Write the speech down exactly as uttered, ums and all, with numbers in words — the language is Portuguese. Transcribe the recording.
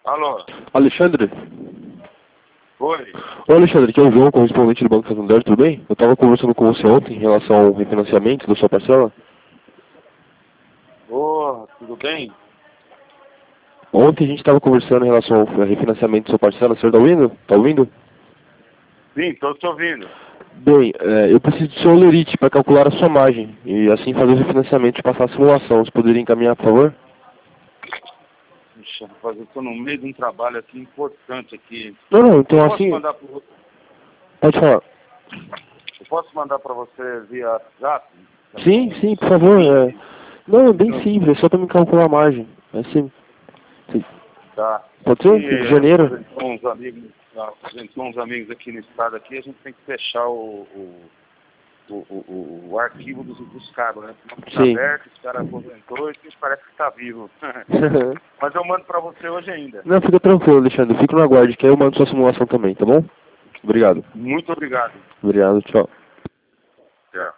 Alô? Alexandre? Oi? Oi, Alexandre, aqui é o João, correspondente do Banco Santander, tudo bem? Eu estava conversando com você ontem em relação ao refinanciamento da sua parcela. Ô, tudo bem? Ontem a gente estava conversando em relação ao refinanciamento da sua parcela, o senhor está ouvindo? Está ouvindo? Sim, estou te ouvindo. Bem, é, eu preciso do seu Olerite para calcular a sua margem e assim fazer o refinanciamento e passar a simulação. Você poderia encaminhar, por favor? Puxa, rapaz, eu estou no meio de um trabalho aqui importante aqui. Não, não, então Eu posso assim... mandar para você? Pode falar. Eu posso mandar para você via WhatsApp? Sim, sim, por favor. É... Não, é bem simples, é só para me calcular a margem. É assim. Sim. Tá. Pode Aqui ser? De é, janeiro? apresentou uns amigos, apresentou uns amigos aqui no estado aqui, a gente tem que fechar o, o, o, o, o arquivo dos, dos cabos, né? Não está Sim. aberto, esse cara aposentou e parece que está vivo. Mas eu mando para você hoje ainda. Não, fica tranquilo, Alexandre. Fico no aguarde, que aí eu mando sua simulação também, tá bom? Obrigado. Muito obrigado. Obrigado, tchau.